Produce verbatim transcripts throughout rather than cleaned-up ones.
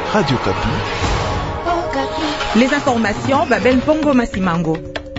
Radio Kapi. Les informations, Babel Pongo Masimango.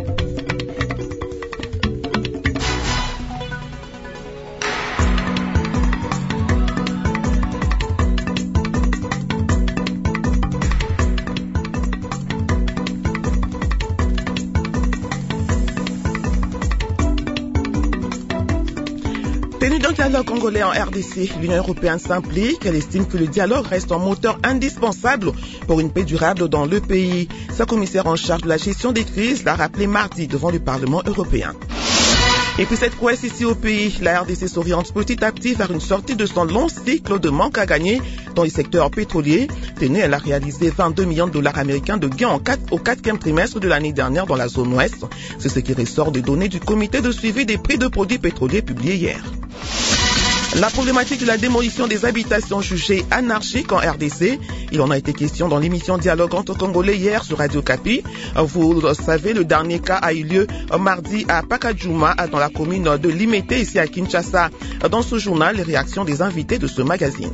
Tenu d'un dialogue congolais en R D C, l'Union européenne s'implique. Elle estime que le dialogue reste un moteur indispensable pour une paix durable dans le pays. Sa commissaire en charge de la gestion des crises l'a rappelé mardi devant le Parlement européen. Et puis cette prouesse ici au pays, la R D C s'oriente petit à petit vers une sortie de son long cycle de manque à gagner dans les secteurs pétroliers. Tenue, elle a réalisé vingt-deux millions de dollars américains de gains en quatre, au quatrième trimestre de l'année dernière dans la zone ouest. C'est ce qui ressort des données du comité de suivi des prix de produits pétroliers publié hier. La problématique de la démolition des habitations jugées anarchiques en R D C, il en a été question dans l'émission Dialogue entre Congolais hier sur Radio Kapi. Vous le savez, le dernier cas a eu lieu mardi à Pakadjouma, dans la commune de Limete, ici à Kinshasa. Dans ce journal, les réactions des invités de ce magazine.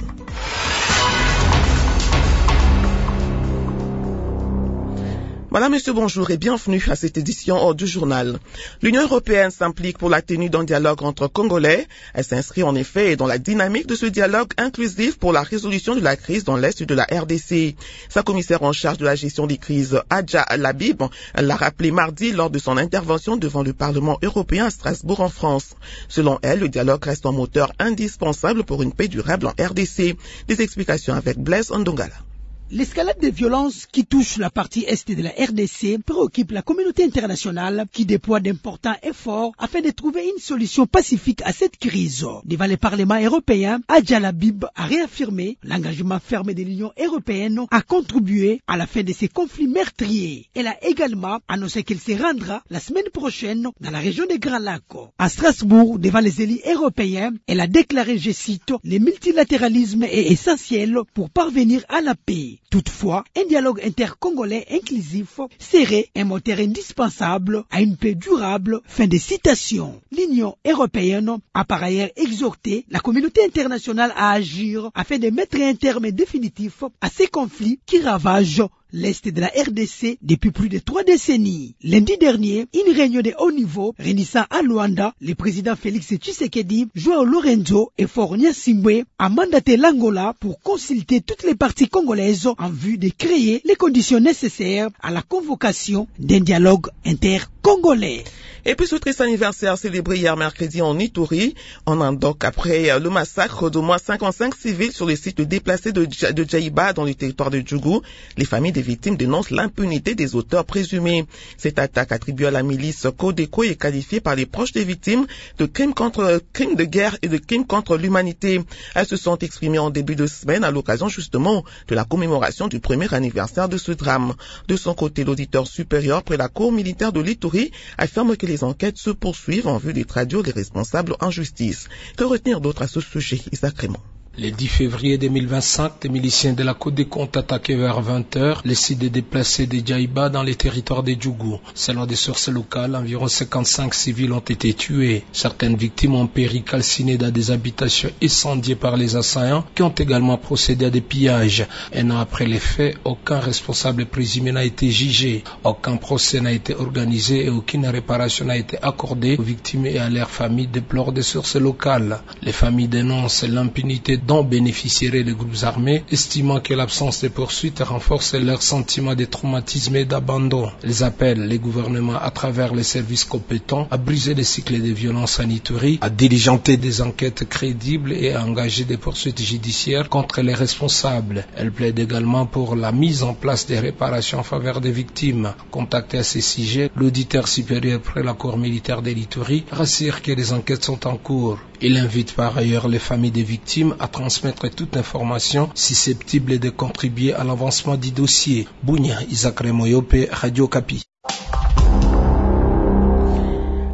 Madame, Monsieur, bonjour et bienvenue à cette édition du journal. L'Union européenne s'implique pour la tenue d'un dialogue entre Congolais. Elle s'inscrit en effet dans la dynamique de ce dialogue inclusif pour la résolution de la crise dans l'est de la R D C. Sa commissaire en charge de la gestion des crises, Adja Labib, l'a rappelé mardi lors de son intervention devant le Parlement européen à Strasbourg en France. Selon elle, le dialogue reste un moteur indispensable pour une paix durable en R D C. Des explications avec Blaise Ndongala. L'escalade des violences qui touche la partie est de la R D C préoccupe la communauté internationale qui déploie d'importants efforts afin de trouver une solution pacifique à cette crise. Devant le Parlement européen, Adja Labib a réaffirmé l'engagement ferme de l'Union européenne à contribuer à la fin de ces conflits meurtriers. Elle a également annoncé qu'elle se rendra la semaine prochaine dans la région des Grands Lacs. À Strasbourg, devant les élus européens, elle a déclaré, je cite, « Le multilatéralisme est essentiel pour parvenir à la paix ». Toutefois, un dialogue intercongolais inclusif serait un moteur indispensable à une paix durable. Fin de citation. L'Union européenne a par ailleurs exhorté la communauté internationale à agir afin de mettre un terme définitif à ces conflits qui ravagent l'Est de la R D C depuis plus de trois décennies. Lundi dernier, une réunion de haut niveau réunissant à Luanda le président Félix Tshisekedi, Joao Lorenzo et Faure Gnassingbé a mandaté l'Angola pour consulter toutes les parties congolaises en vue de créer les conditions nécessaires à la convocation d'un dialogue intercongolais. Et puis ce triste anniversaire célébré hier mercredi en Ituri, en Andok, après le massacre d'au moins cinquante-cinq civils sur le site déplacé de, de Djaïba dans le territoire de Djougou, les familles des victimes dénoncent l'impunité des auteurs présumés. Cette attaque attribuée à la milice Codeco est qualifiée par les proches des victimes de crimes contre crimes de guerre et de crimes contre l'humanité. Elles se sont exprimées en début de semaine à l'occasion justement de la commémoration du premier anniversaire de ce drame. De son côté, l'auditeur supérieur près la cour militaire de l'Ituri affirme que les enquêtes se poursuivent en vue de traduire les responsables en justice. Que retenir d'autre à ce sujet, Isaac Raymond? Le dix février deux mille vingt-cinq, des miliciens de la Codeco ont attaqué vers vingt heures le site de déplacés de Djaïba dans les territoires de Djougou. Selon des sources locales, environ cinquante-cinq civils ont été tués. Certaines victimes ont péri calcinées dans des habitations incendiées par les assaillants qui ont également procédé à des pillages. Un an après les faits, aucun responsable présumé n'a été jugé. Aucun procès n'a été organisé et aucune réparation n'a été accordée aux victimes et à leurs familles, déplorent des sources locales. Les familles dénoncent l'impunité dont bénéficieraient les groupes armés, estimant que l'absence de poursuites renforce leur sentiment de traumatisme et d'abandon. Ils appellent les gouvernements à travers les services compétents à briser les cycles de violence en Ituri, à diligenter des enquêtes crédibles et à engager des poursuites judiciaires contre les responsables. Elle plaide également pour la mise en place des réparations en faveur des victimes. Contacté à ce sujet, l'auditeur supérieur près la cour militaire de l'Ituri rassure que les enquêtes sont en cours. Il invite par ailleurs les familles des victimes à transmettre toute information susceptible de contribuer à l'avancement du dossier. Bounia, Isaac Remoyope, Radio Kapi.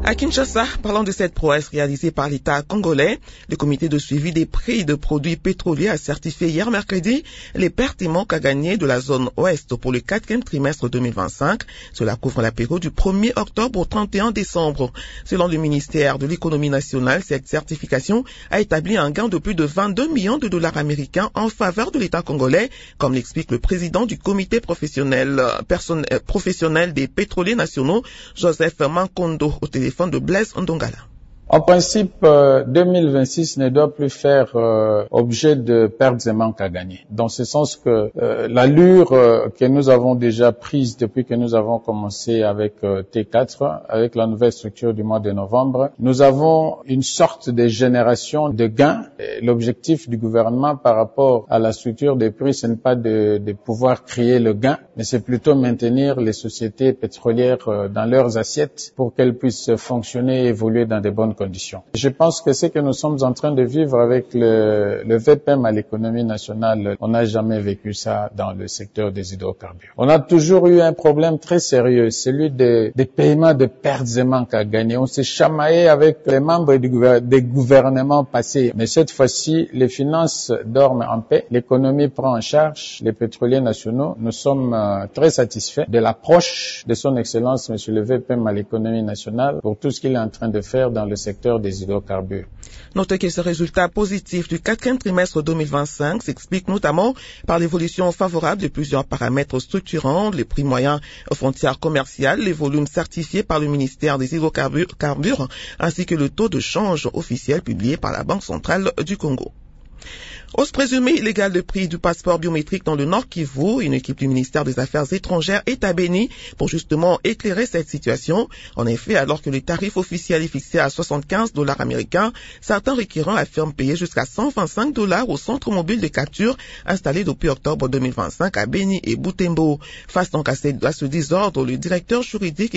À Kinshasa, parlant de cette prouesse réalisée par l'État congolais, le comité de suivi des prix de produits pétroliers a certifié hier mercredi les pertes et manques à gagner de la zone ouest pour le quatrième trimestre deux mille vingt-cinq. Cela couvre la période du premier octobre au trente et un décembre. Selon le ministère de l'économie nationale, cette certification a établi un gain de plus de vingt-deux millions de dollars américains en faveur de l'État congolais, comme l'explique le président du comité professionnel, personne, professionnel des pétroliers nationaux, Joseph Mankondo, au téléphone de Blaise Ndongala. En principe, euh, deux mille vingt-six ne doit plus faire euh, objet de pertes et manques à gagner. Dans ce sens que euh, l'allure euh, que nous avons déjà prise depuis que nous avons commencé avec euh, T quatre, avec la nouvelle structure du mois de novembre, nous avons une sorte de génération de gains. Et l'objectif du gouvernement par rapport à la structure des prix, ce n'est pas de, de pouvoir créer le gain, mais c'est plutôt maintenir les sociétés pétrolières euh, dans leurs assiettes pour qu'elles puissent fonctionner et évoluer dans de bonnes conditions. Je pense que ce que nous sommes en train de vivre avec le, le V P M à l'économie nationale, on n'a jamais vécu ça dans le secteur des hydrocarbures. On a toujours eu un problème très sérieux, celui des, des paiements de pertes et manques à gagner. On s'est chamaillé avec les membres du, des gouvernements passés. Mais cette fois-ci, les finances dorment en paix, l'économie prend en charge les pétroliers nationaux. Nous sommes euh, très satisfaits de l'approche de son Excellence, Monsieur le V P M à l'économie nationale, pour tout ce qu'il est en train de faire dans le secteur des hydrocarbures. Notez que ce résultat positif du quatrième trimestre deux mille vingt-cinq s'explique notamment par l'évolution favorable de plusieurs paramètres structurants, les prix moyens aux frontières commerciales, les volumes certifiés par le ministère des hydrocarbures, ainsi que le taux de change officiel publié par la Banque centrale du Congo. Hausse présumée illégale de prix du passeport biométrique dans le Nord Kivu, une équipe du ministère des Affaires étrangères est à Béni pour justement éclairer cette situation. En effet, alors que le tarif officiel est fixé à soixante-quinze dollars américains, certains requérants affirment payer jusqu'à cent vingt-cinq dollars au centre mobile de capture installé depuis octobre deux mille vingt-cinq à Béni et Butembo. Face donc à ce désordre, le directeur juridique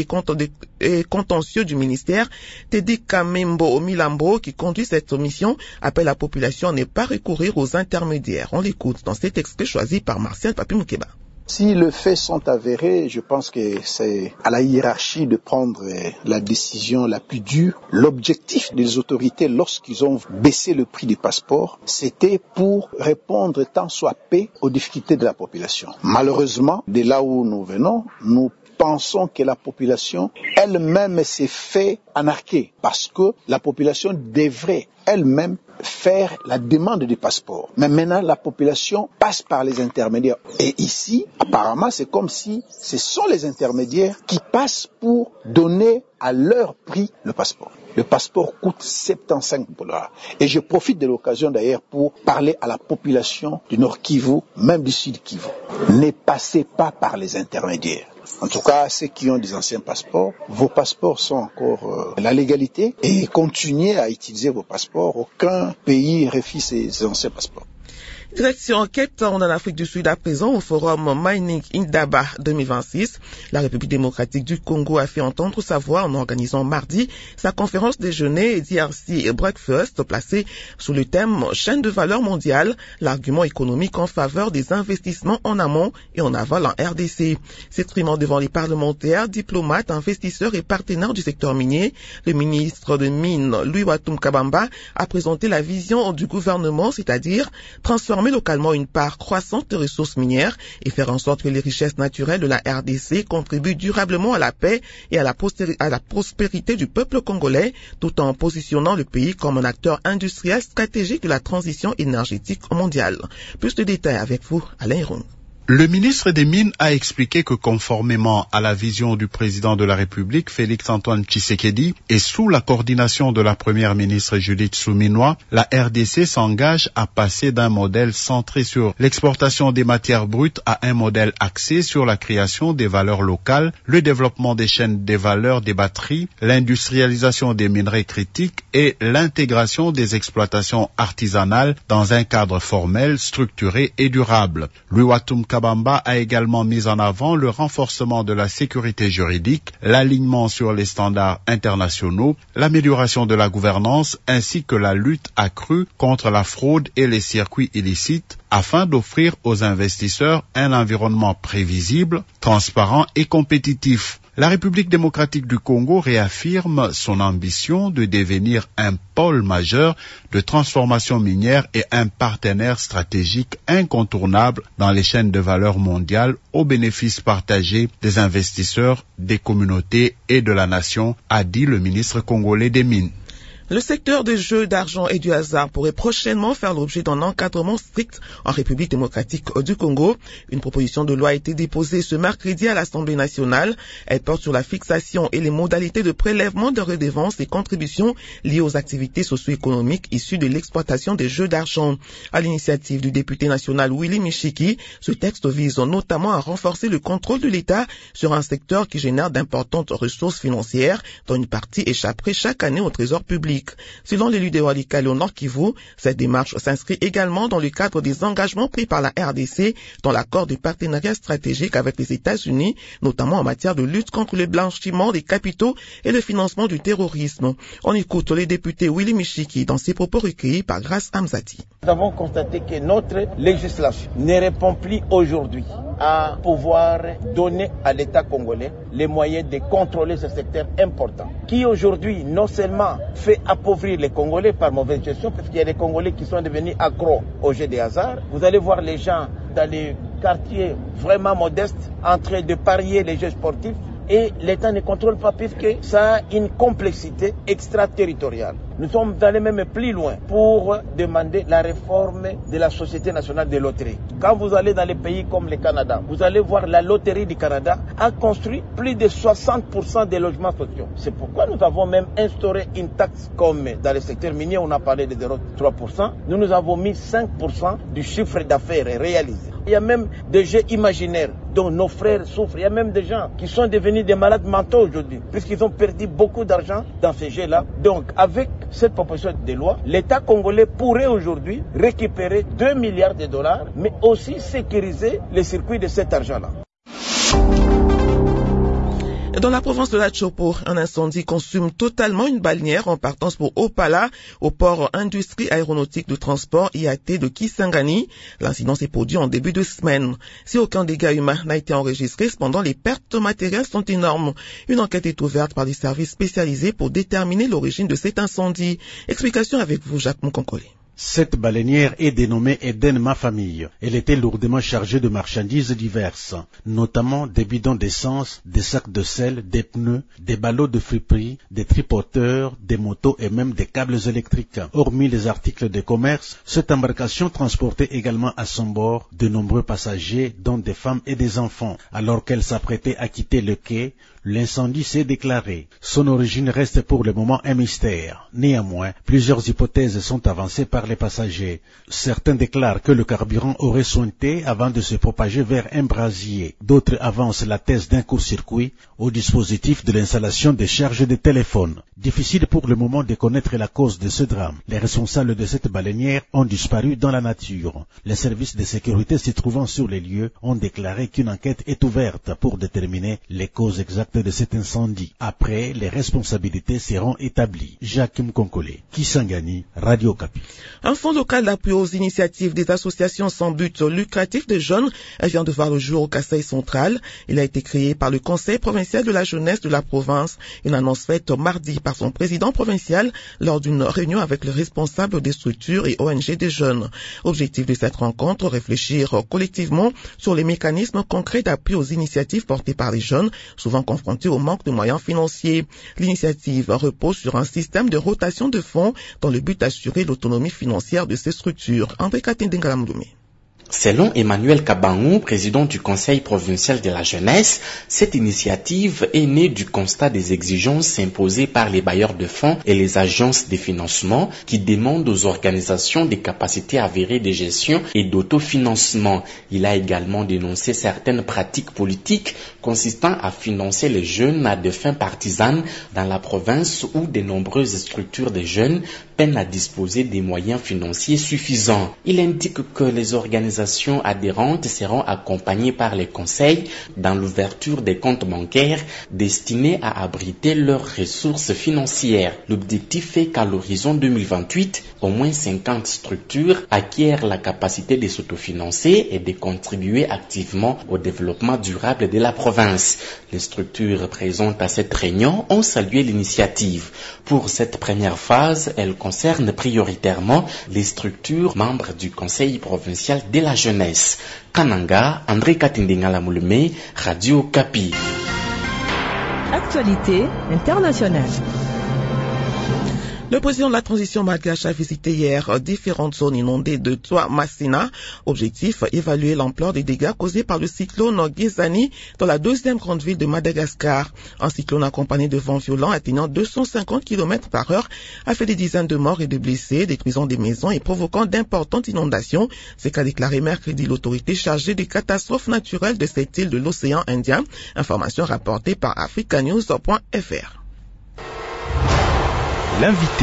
et contentieux du ministère, Teddy Kamembo Milambo, qui conduit cette mission, appelle la population à ne pas recourir aux intermédiaires. On l'écoute dans cet extrait choisi par Martial Papi Moukeba. Si les faits sont avérés, je pense que c'est à la hiérarchie de prendre la décision la plus dure. L'objectif des autorités lorsqu'ils ont baissé le prix des passeports, c'était pour répondre tant soit peu aux difficultés de la population. Malheureusement, de là où nous venons, nous pensons que la population elle-même s'est fait anarquer parce que la population devrait elle-même faire la demande des passeports. Mais maintenant, la population passe par les intermédiaires. Et ici, apparemment, c'est comme si ce sont les intermédiaires qui passent pour donner à leur prix le passeport. Le passeport coûte soixante-quinze dollars. Et je profite de l'occasion d'ailleurs pour parler à la population du Nord Kivu, même du Sud Kivu. Ne passez pas par les intermédiaires. En tout cas, ceux qui ont des anciens passeports, vos passeports sont encore euh, la légalité et continuez à utiliser vos passeports. Aucun pays refuse ces anciens passeports. Direction enquête en Afrique du Sud à présent au forum Mining Indaba deux mille vingt-six. La République démocratique du Congo a fait entendre sa voix en organisant mardi sa conférence déjeuner D R C Breakfast placée sous le thème chaîne de valeur mondiale, l'argument économique en faveur des investissements en amont et en aval en R D C. S'exprimant devant les parlementaires, diplomates, investisseurs et partenaires du secteur minier, le ministre de Mines, Louis Watum Kabamba, a présenté la vision du gouvernement, c'est-à-dire transformer localement une part croissante de ressources minières et faire en sorte que les richesses naturelles de la R D C contribuent durablement à la paix et à la, à la prospérité du peuple congolais, tout en positionnant le pays comme un acteur industriel stratégique de la transition énergétique mondiale. Plus de détails avec vous, Alain Héron. Le ministre des Mines a expliqué que conformément à la vision du président de la République, Félix-Antoine Tshisekedi, et sous la coordination de la première ministre Judith Suminwa, la R D C s'engage à passer d'un modèle centré sur l'exportation des matières brutes à un modèle axé sur la création des valeurs locales, le développement des chaînes des valeurs des batteries, l'industrialisation des minerais critiques et l'intégration des exploitations artisanales dans un cadre formel, structuré et durable. Louis-Watum Kabamba a également mis en avant le renforcement de la sécurité juridique, l'alignement sur les standards internationaux, l'amélioration de la gouvernance ainsi que la lutte accrue contre la fraude et les circuits illicites afin d'offrir aux investisseurs un environnement prévisible, transparent et compétitif. La République démocratique du Congo réaffirme son ambition de devenir un pôle majeur de transformation minière et un partenaire stratégique incontournable dans les chaînes de valeur mondiales au bénéfice partagé des investisseurs, des communautés et de la nation, a dit le ministre congolais des Mines. Le secteur des jeux d'argent et du hasard pourrait prochainement faire l'objet d'un encadrement strict en République démocratique du Congo. Une proposition de loi a été déposée ce mercredi à l'Assemblée nationale. Elle porte sur la fixation et les modalités de prélèvement de redevances et contributions liées aux activités socio-économiques issues de l'exploitation des jeux d'argent. À l'initiative du député national Willy Michiki, ce texte vise notamment à renforcer le contrôle de l'État sur un secteur qui génère d'importantes ressources financières dont une partie échapperait chaque année au trésor public. Selon l'élu de Walikale au Nord Kivu, cette démarche s'inscrit également dans le cadre des engagements pris par la R D C dans l'accord de partenariat stratégique avec les États-Unis, notamment en matière de lutte contre le blanchiment des capitaux et le financement du terrorisme. On écoute le député Willy Michiki dans ses propos recueillis par Grace Hamzati. Nous avons constaté que notre législation ne répond plus aujourd'hui à pouvoir donner à l'État congolais les moyens de contrôler ce secteur important, qui aujourd'hui non seulement fait appauvrir les Congolais par mauvaise gestion, parce qu'il y a des Congolais qui sont devenus accros au jeu des hasards. Vous allez voir les gens dans les quartiers vraiment modestes en train de parier les jeux sportifs, et l'État ne contrôle pas puisque ça a une complexité extraterritoriale. Nous sommes allés même plus loin pour demander la réforme de la Société nationale de loterie. Quand vous allez dans les pays comme le Canada, vous allez voir la loterie du Canada a construit plus de soixante pour cent des logements sociaux. C'est pourquoi nous avons même instauré une taxe comme dans le secteur minier, on a parlé de zéro virgule trois pour cent. Nous nous avons mis cinq pour cent du chiffre d'affaires réalisé. Il y a même des jeux imaginaires dont nos frères souffrent. Il y a même des gens qui sont devenus des malades mentaux aujourd'hui, puisqu'ils ont perdu beaucoup d'argent dans ces jeux-là. Donc, avec cette proposition de loi, l'État congolais pourrait aujourd'hui récupérer deux milliards de dollars, mais aussi sécuriser les circuits de cet argent-là. Dans la province de la Chopo, un incendie consume totalement une balnéaire en partance pour Opala, au port Industrie Aéronautique de Transport I A T de Kisangani. L'incident s'est produit en début de semaine. Si aucun dégât humain n'a été enregistré, cependant les pertes matérielles sont énormes. Une enquête est ouverte par des services spécialisés pour déterminer l'origine de cet incendie. Explication avec vous, Jacques Moukonkole. Cette baleinière est dénommée Eden Ma Famille. Elle était lourdement chargée de marchandises diverses, notamment des bidons d'essence, des sacs de sel, des pneus, des ballots de friperie, des tripoteurs, des motos et même des câbles électriques. Hormis les articles de commerce, cette embarcation transportait également à son bord de nombreux passagers, dont des femmes et des enfants. Alors qu'elle s'apprêtait à quitter le quai, l'incendie s'est déclaré. Son origine reste pour le moment un mystère. Néanmoins, plusieurs hypothèses sont avancées par les passagers. Certains déclarent que le carburant aurait sointé avant de se propager vers un brasier. D'autres avancent la thèse d'un court-circuit au dispositif de l'installation des charges de téléphone. Difficile pour le moment de connaître la cause de ce drame. Les responsables de cette baleinière ont disparu dans la nature. Les services de sécurité se trouvant sur les lieux ont déclaré qu'une enquête est ouverte pour déterminer les causes exactes de cet incendie. Après, les responsabilités seront établies. Jacques Mkonkole, Kisangani, Radio Okapi. Un fonds local d'appui aux initiatives des associations sans but lucratif des jeunes vient de voir le jour au Kasaï central. Il a été créé par le Conseil provincial de la jeunesse de la province. Une annonce faite mardi par son président provincial lors d'une réunion avec les responsables des structures et O N G des jeunes. Objectif de cette rencontre, réfléchir collectivement sur les mécanismes concrets d'appui aux initiatives portées par les jeunes, souvent confrontés au manque de moyens financiers. L'initiative repose sur un système de rotation de fonds dans le but d'assurer l'autonomie financière de ces structures. André Katindengalamdoumé. Selon Emmanuel Kabangou, président du Conseil provincial de la jeunesse, cette initiative est née du constat des exigences imposées par les bailleurs de fonds et les agences de financement qui demandent aux organisations des capacités avérées de gestion et d'autofinancement. Il a également dénoncé certaines pratiques politiques consistant à financer les jeunes à des fins partisanes dans la province où de nombreuses structures de jeunes peinent à disposer des moyens financiers suffisants. Il indique que les organisations organisations adhérentes seront accompagnées par les conseils dans l'ouverture des comptes bancaires destinés à abriter leurs ressources financières. L'objectif est qu'à l'horizon deux mille vingt-huit, au moins cinquante structures acquièrent la capacité de s'autofinancer et de contribuer activement au développement durable de la province. Les structures présentes à cette réunion ont salué l'initiative. Pour cette première phase, elle concerne prioritairement les structures membres du Conseil provincial de la jeunesse. Kananga, André Katindingala Moulumé, Radio Kapi. Actualité internationale. Le président de la transition malgache a visité hier différentes zones inondées de Toa-Massina. Objectif, évaluer l'ampleur des dégâts causés par le cyclone Gizani dans la deuxième grande ville de Madagascar. Un cyclone accompagné de vents violents atteignant deux cent cinquante kilomètres par heure a fait des dizaines de morts et de blessés, détruisant des maisons et provoquant d'importantes inondations. C'est qu'a déclaré mercredi l'autorité chargée des catastrophes naturelles de cette île de l'océan Indien. Information rapportée par africanews point f r. L'invité.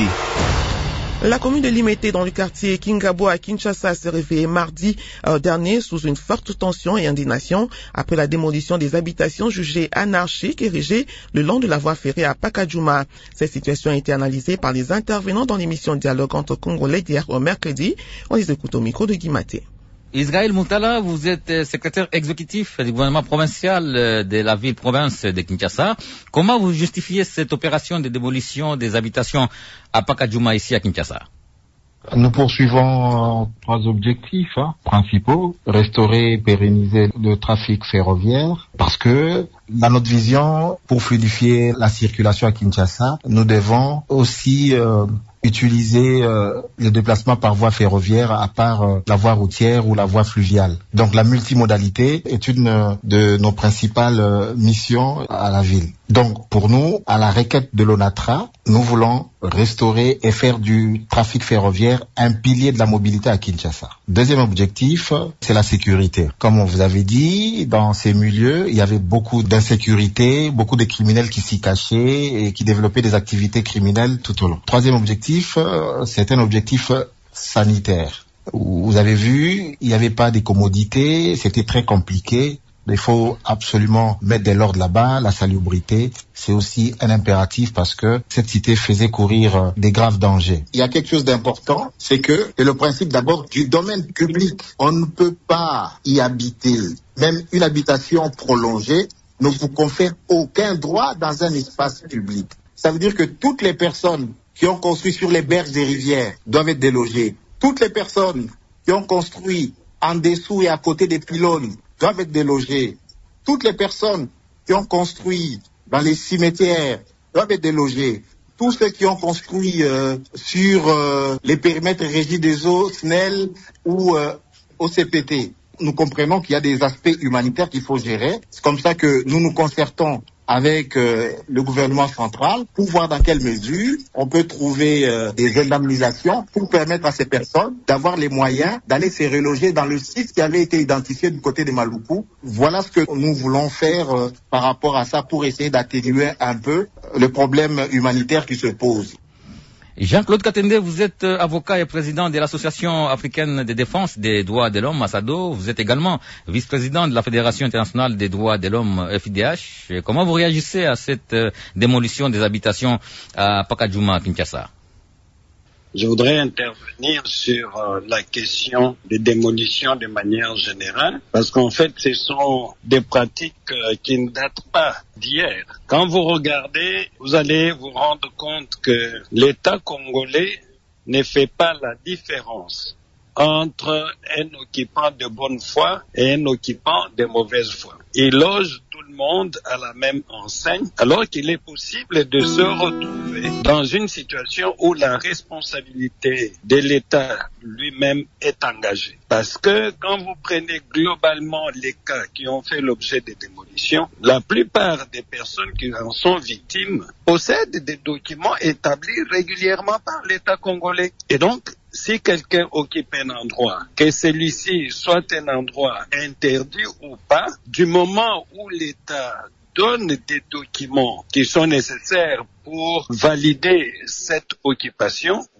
La commune de Limete dans le quartier Kingabo à Kinshasa s'est réveillée mardi euh, dernier sous une forte tension et indignation après la démolition des habitations jugées anarchiques érigées le long de la voie ferrée à Pakadjouma. Cette situation a été analysée par les intervenants dans l'émission Dialogue entre Congolais d'hier au mercredi. On les écoute au micro de Guimaté. Israël Moutala, vous êtes secrétaire exécutif du gouvernement provincial de la ville-province de Kinshasa. Comment vous justifiez cette opération de démolition des habitations à Pakadjouma ici à Kinshasa? Nous poursuivons trois objectifs hein, principaux. Restaurer et pérenniser le trafic ferroviaire parce que, dans notre vision, pour fluidifier la circulation à Kinshasa, nous devons aussi euh, utiliser euh, le déplacement par voie ferroviaire à part euh, la voie routière ou la voie fluviale. Donc la multimodalité est une euh, de nos principales euh, missions à la ville. Donc pour nous, à la requête de l'ONATRA, nous voulons restaurer et faire du trafic ferroviaire un pilier de la mobilité à Kinshasa. Deuxième objectif, c'est la sécurité. Comme on vous avait dit, dans ces milieux, il y avait beaucoup d'insécurité, beaucoup de criminels qui s'y cachaient et qui développaient des activités criminelles tout au long. Troisième objectif, c'est un objectif sanitaire. Vous avez vu, il n'y avait pas de commodités, c'était très compliqué. Il faut absolument mettre de l'ordre là-bas, la salubrité. C'est aussi un impératif parce que cette cité faisait courir des graves dangers. Il y a quelque chose d'important, c'est que c'est le principe d'abord du domaine public. On ne peut pas y habiter. Même une habitation prolongée ne vous confère aucun droit dans un espace public. Ça veut dire que toutes les personnes qui ont construit sur les berges des rivières doivent être délogées. Toutes les personnes qui ont construit en dessous et à côté des pylônes doivent être délogées. Toutes les personnes qui ont construit dans les cimetières doivent être délogées. Tous ceux qui ont construit euh, sur euh, les périmètres régis des eaux, S N E L ou euh, O C P T. Nous comprenons qu'il y a des aspects humanitaires qu'il faut gérer. C'est comme ça que nous nous concertons avec euh, le gouvernement central pour voir dans quelle mesure on peut trouver euh, des indemnisations pour permettre à ces personnes d'avoir les moyens d'aller se reloger dans le site qui avait été identifié du côté de Maluku. Voilà ce que nous voulons faire euh, par rapport à ça pour essayer d'atténuer un peu le problème humanitaire qui se pose. Jean-Claude Katende, vous êtes avocat et président de l'Association africaine de défense des droits de l'homme, Assado. Vous êtes également vice-président de la Fédération internationale des droits de l'homme, F I D H. Comment vous réagissez à cette démolition des habitations à Pakadjouma, Kinshasa? Je voudrais intervenir sur euh, la question des démolitions de manière générale, parce qu'en fait, ce sont des pratiques euh, qui ne datent pas d'hier. Quand vous regardez, vous allez vous rendre compte que l'État congolais ne fait pas la différence entre un occupant de bonne foi et un occupant de mauvaise foi. Il loge tout le monde à la même enseigne, alors qu'il est possible de se retrouver dans une situation où la responsabilité de l'État lui-même est engagée. Parce que quand vous prenez globalement les cas qui ont fait l'objet de démolitions, la plupart des personnes qui en sont victimes possèdent des documents établis régulièrement par l'État congolais. Et donc, si quelqu'un occupe un endroit, que celui-ci soit un endroit interdit ou pas, du moment où l'État donne des documents qui sont nécessaires pour valider cette occupation,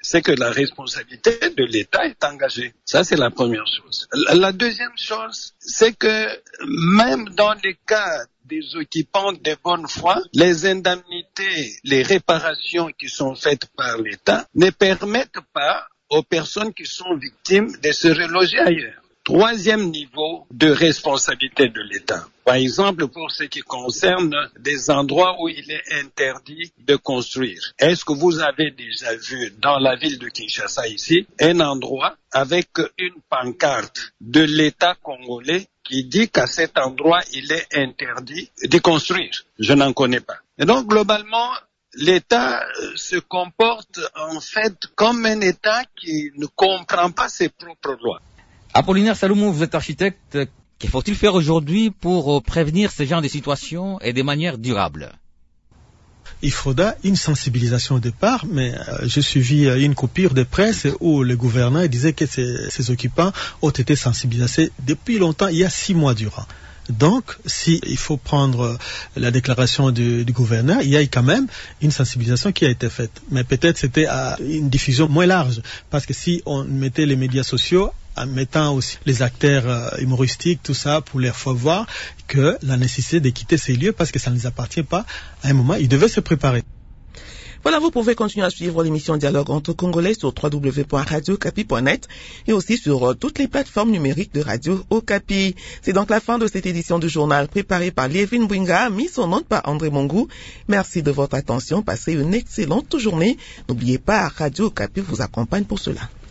c'est que la responsabilité de l'État est engagée. Ça, c'est la première chose. La deuxième chose, c'est que même dans les cas des occupants de bonne foi, les indemnités, les réparations qui sont faites par l'État ne permettent pas aux personnes qui sont victimes de se reloger ailleurs. Troisième niveau de responsabilité de l'État. Par exemple, pour ce qui concerne des endroits où il est interdit de construire. Est-ce que vous avez déjà vu dans la ville de Kinshasa ici un endroit avec une pancarte de l'État congolais qui dit qu'à cet endroit il est interdit de construire? Je n'en connais pas. Et donc globalement, l'État se comporte en fait comme un État qui ne comprend pas ses propres lois. Apollinaire Saloumou, vous êtes architecte. Qu'il faut-il faire aujourd'hui pour prévenir ce genre de situations et de manière durable? Il faudra une sensibilisation au départ, mais euh, j'ai suivi euh, une coupure de presse où le gouverneur disait que ces, ces occupants ont été sensibilisés depuis longtemps, il y a six mois durant. Donc, si il faut prendre la déclaration du, du gouverneur, il y a quand même une sensibilisation qui a été faite. Mais peut-être c'était à une diffusion moins large, parce que si on mettait les médias sociaux, en mettant aussi les acteurs euh, humoristiques, tout ça, pour leur faire voir que la nécessité de quitter ces lieux, parce que ça ne les appartient pas, à un moment, ils devaient se préparer. Voilà, vous pouvez continuer à suivre l'émission Dialogue entre Congolais sur w w w point radio okapi point net et aussi sur euh, toutes les plateformes numériques de Radio Okapi. C'est donc la fin de cette édition du journal préparée par Lievin Bwinga, mise en onde par André Mongou. Merci de votre attention. Passez une excellente journée. N'oubliez pas, Radio Okapi vous accompagne pour cela.